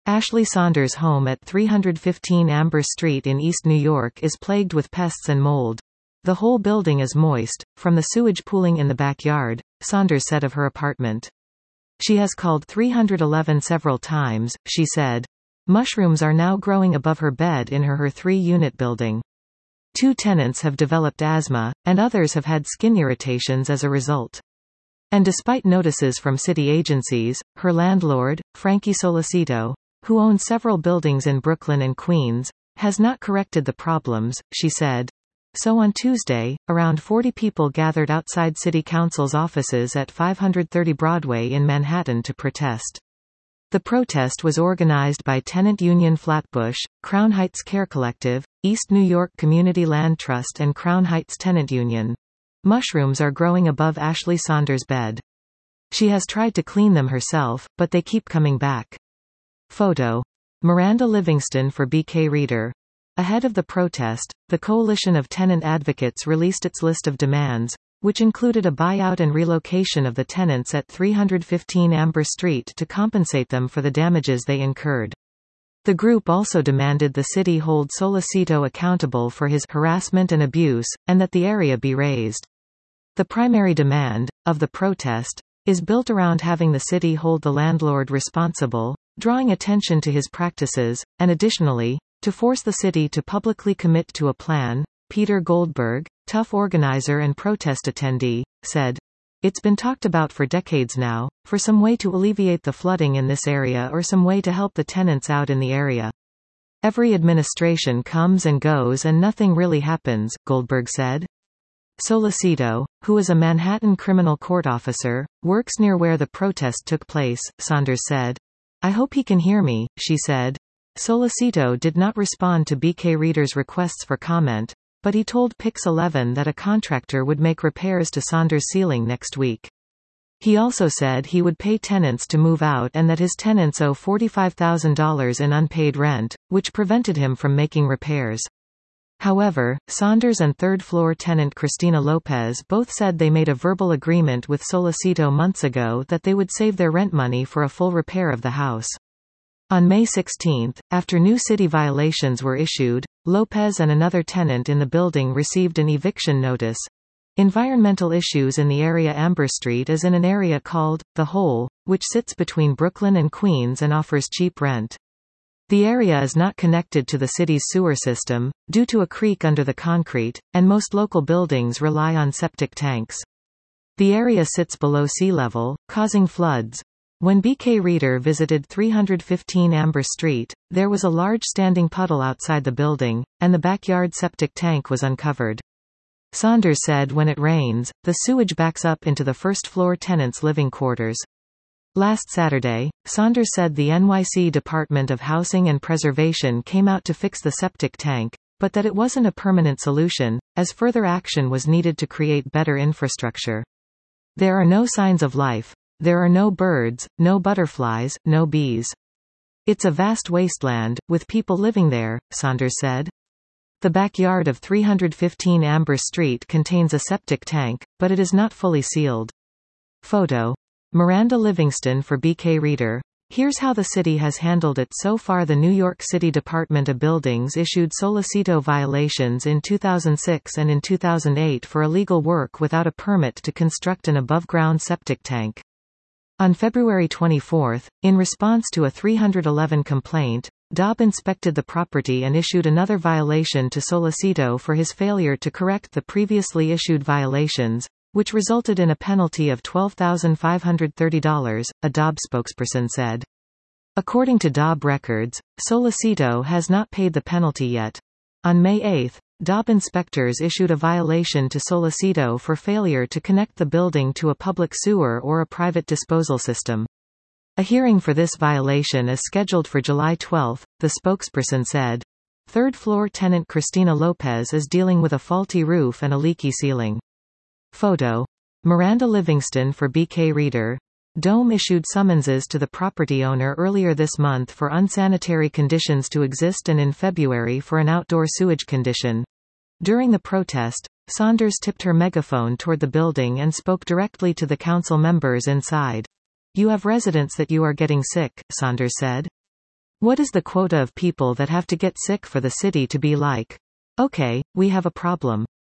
Ashley Saunders' home at 315 Amber Street in East New York is plagued with pests and mold. The whole building is moist, from the sewage pooling in the backyard, Saunders said of her apartment. She has called 311 several times, she said. Mushrooms are now growing above her bed in her 3-unit building. 2 tenants have developed asthma, and others have had skin irritations as a result. And despite notices from city agencies, her landlord, Frankie Solicito, who owns several buildings in Brooklyn and Queens, has not corrected the problems, she said. So on Tuesday, around 40 people gathered outside City Council's offices at 530 Broadway in Manhattan to protest. The protest was organized by Tenant Union Flatbush, Crown Heights Care Collective, East New York Community Land Trust and Crown Heights Tenant Union. Mushrooms are growing above Ashley Saunders' bed. She has tried to clean them herself, but they keep coming back. Photo. Miranda Livingston for BK Reader. Ahead of the protest, the Coalition of Tenant Advocates released its list of demands, which included a buyout and relocation of the tenants at 315 Amber Street to compensate them for the damages they incurred. The group also demanded the city hold Solicito accountable for his harassment and abuse, and that the area be razed. The primary demand, of the protest, is built around having the city hold the landlord responsible, drawing attention to his practices, and additionally, to force the city to publicly commit to a plan. Peter Goldberg, tough organizer and protest attendee, said, "It's been talked about for decades now, for some way to alleviate the flooding in this area or some way to help the tenants out in the area. Every administration comes and goes and nothing really happens," Goldberg said. Solicito, who is a Manhattan criminal court officer, works near where the protest took place, Saunders said. "I hope he can hear me," she said. Solicito did not respond to BK Reader's requests for comment, but he told Pix 11 that a contractor would make repairs to Saunders' ceiling next week. He also said he would pay tenants to move out and that his tenants owe $45,000 in unpaid rent, which prevented him from making repairs. However, Saunders and third-floor tenant Christina Lopez both said they made a verbal agreement with Solicito months ago that they would save their rent money for a full repair of the house. On May 16, after new city violations were issued, Lopez and another tenant in the building received an eviction notice. Environmental issues in the area. Amber Street is in an area called The Hole, which sits between Brooklyn and Queens and offers cheap rent. The area is not connected to the city's sewer system, due to a creek under the concrete, and most local buildings rely on septic tanks. The area sits below sea level, causing floods. When BK Reader visited 315 Amber Street, there was a large standing puddle outside the building, and the backyard septic tank was uncovered. Saunders said when it rains, the sewage backs up into the first-floor tenants' living quarters. Last Saturday, Saunders said the NYC Department of Housing and Preservation came out to fix the septic tank, but that it wasn't a permanent solution, as further action was needed to create better infrastructure. "There are no signs of life. There are no birds, no butterflies, no bees. It's a vast wasteland, with people living there," Saunders said. The backyard of 315 Amber Street contains a septic tank, but it is not fully sealed. Photo. Miranda Livingston for BK Reader. Here's how the city has handled it so far. The New York City Department of Buildings issued Solicito violations in 2006 and in 2008 for illegal work without a permit to construct an above-ground septic tank. On February 24, in response to a 311 complaint, DOB inspected the property and issued another violation to Solicito for his failure to correct the previously issued violations, which resulted in a penalty of $12,530, a DOB spokesperson said. According to DOB records, Solicito has not paid the penalty yet. On May 8, DOB inspectors issued a violation to Solicito for failure to connect the building to a public sewer or a private disposal system. A hearing for this violation is scheduled for July 12, the spokesperson said. Third-floor tenant Christina Lopez is dealing with a faulty roof and a leaky ceiling. Photo. Miranda Livingston for BK Reader. DOM issued summonses to the property owner earlier this month for unsanitary conditions to exist and in February for an outdoor sewage condition. During the protest, Saunders tipped her megaphone toward the building and spoke directly to the council members inside. "You have residents that you are getting sick," Saunders said. What is the quota of people that have to get sick for the city to be like, okay, we have a problem?